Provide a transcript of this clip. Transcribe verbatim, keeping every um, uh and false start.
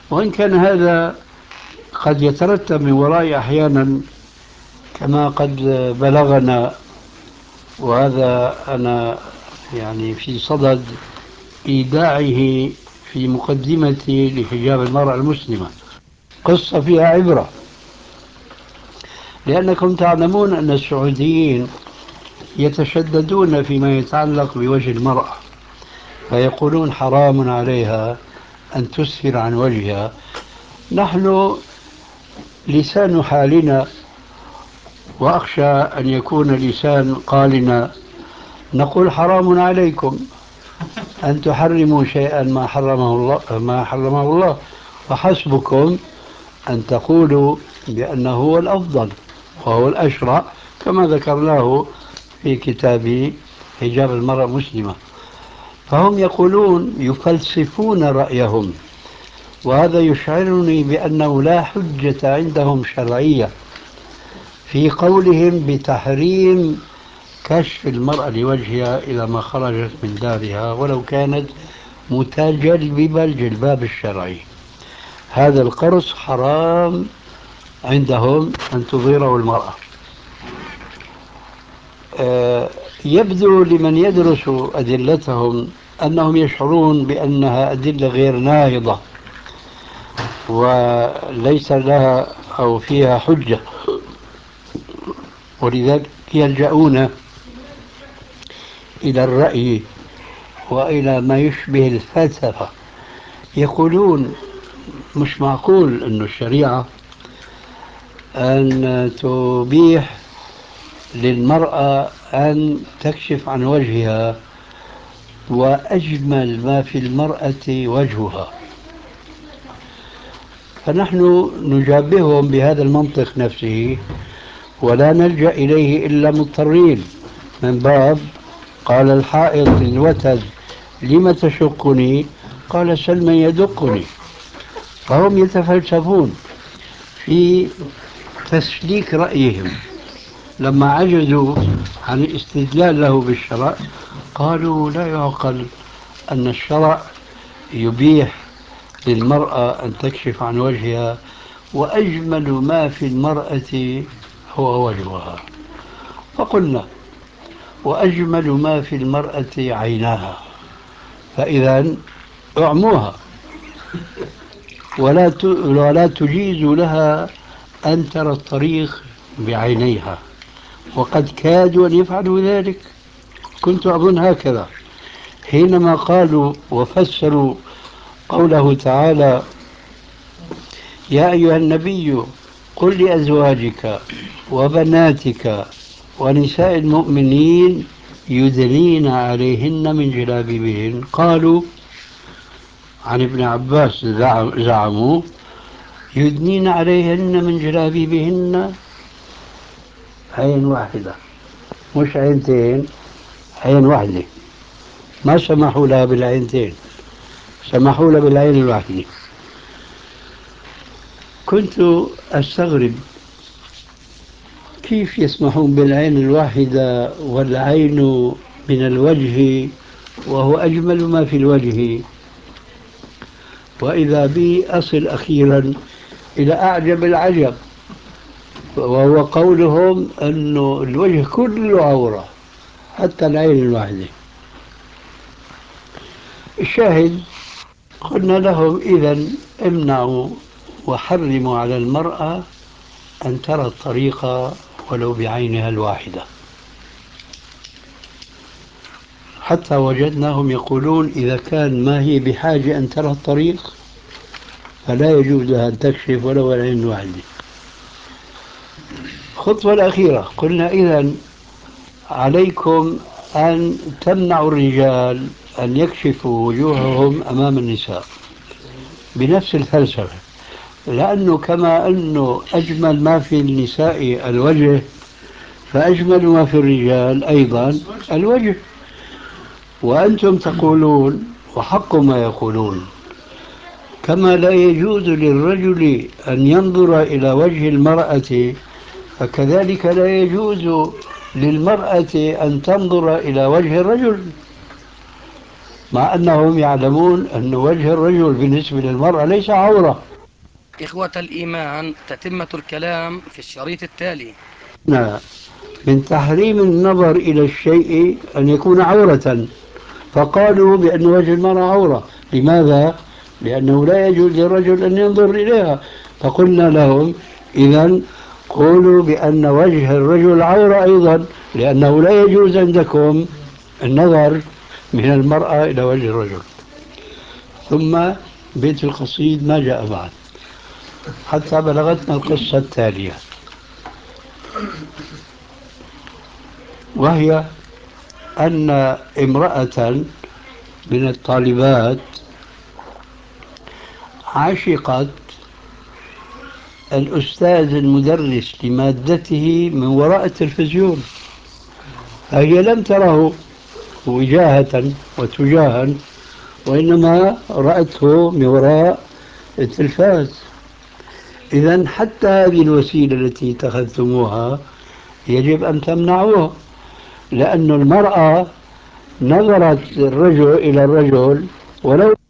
وإن كان هذا قد يترتب من وراء أحيانا كما قد بلغنا، وهذا أنا يعني في صدد إيداعه في مقدمتي لحجاب المرأة المسلمة، قصة فيها عبرة. لأنكم تعلمون أن السعوديين يتشددون فيما يتعلق بوجه المرأة، فيقولون حرام عليها أن تسفر عن وجهها. نحن لسان حالنا، وأخشى أن يكون لسان قالنا، نقول حرام عليكم أن تحرموا شيئا ما حرمه الله ما حرمه الله، وحسبكم أن تقولوا بأنه هو الأفضل وهو الأشرع، كما ذكرناه في كتاب حجاب المرأة المسلمة. فهم يقولون يفلسفون رأيهم، وهذا يشعرني بأنه لا حجة عندهم شرعية في قولهم بتحريم كشف المرأة لوجهها إذا ما خرجت من دارها ولو كانت متجلبة الجلباب الشرعي. هذا القرص حرام عندهم أن تظهره المرأة. أه يبدو لمن يدرس أدلتهم أنهم يشعرون بأنها أدلة غير ناهضة وليس لها أو فيها حجة، ولذلك يلجؤون إلى الرأي وإلى ما يشبه الفلسفة. يقولون مش معقول أن الشريعة أن تبيح للمرأة أن تكشف عن وجهها، وأجمل ما في المرأة وجهها. فنحن نجابههم بهذا المنطق نفسه، ولا نلجأ إليه إلا مضطرين، من باب قال الحائط للوتد لم تشقني قال سل من يدقني. فهم يتفلسفون في تسليك رأيهم. لما عجزوا عن الاستدلال له بالشرع قالوا لا يعقل أن الشرع يبيح للمرأة أن تكشف عن وجهها، وأجمل ما في المرأة هو وجهها. فقلنا وأجمل ما في المرأة عيناها، فإذا اعموها ولا ولا تجيز لها أن ترى الطريق بعينيها، وقد كادوا أن يفعلوا ذلك. كنت أظن هكذا حينما قالوا وفسروا قوله تعالى يا أيها النبي قل لأزواجك وبناتك ونساء المؤمنين يدنين عليهن من جلابيبهن. قالوا عن ابن عباس زعموا يدنين عليهن من جلابيبهن عين واحدة مش عينتين، عين واحدة، ما سمحوا لها بالعينتين، سمحوا لها بالعين الواحدة. كنت أستغرب كيف يسمحون بالعين الواحدة والعين من الوجه وهو أجمل ما في الوجه. وإذا بي أصل أخيرا إلى أعجب العجب، وهو قولهم أن الوجه كله عورة حتى العين الواحدة. الشاهد قلنا لهم إذن امنعوا وحرموا على المرأة أن ترى الطريق ولو بعينها الواحدة، حتى وجدناهم يقولون إذا كان ما هي بحاجة أن ترى الطريق فلا يجوز لها أن تكشف ولو العين الواحدة. الخطوة الأخيرة قلنا إذن عليكم أن تمنعوا الرجال أن يكشفوا وجوههم أمام النساء بنفس الفلسفة، لأنه كما أنه أجمل ما في النساء الوجه فأجمل ما في الرجال أيضا الوجه. وأنتم تقولون وحق ما يقولون كما لا يجوز للرجل أن ينظر إلى وجه المرأة فكذلك لا يجوز للمرأة أن تنظر إلى وجه الرجل. مع أنهم يعلمون أن وجه الرجل بالنسبة للمرأة ليس عورة. إخوة الإيمان، تتمة الكلام في الشريط التالي. من تحريم النظر إلى الشيء أن يكون عورة، فقالوا بأن وجه المرأة عورة. لماذا؟ لأنه لا يجوز للرجل أن ينظر إليها. فقلنا لهم إذا قولوا بأن وجه الرجل عورة أيضا، لأنه لا يجوز عندكم النظر من المرأة إلى وجه الرجل. ثم بيت القصيد ما جاء بعد حتى بلغتنا القصة التالية، وهي أن امرأة من الطالبات عشقت الأستاذ المدرس لمادته من وراء التلفزيون، فهي لم تره وجاهة وتجاها، وإنما رأته من وراء التلفاز. إذن حتى هذه الوسيلة التي اتخذتموها يجب أن تمنعوها، لأن المرأة نظرت الرجل إلى الرجل ولو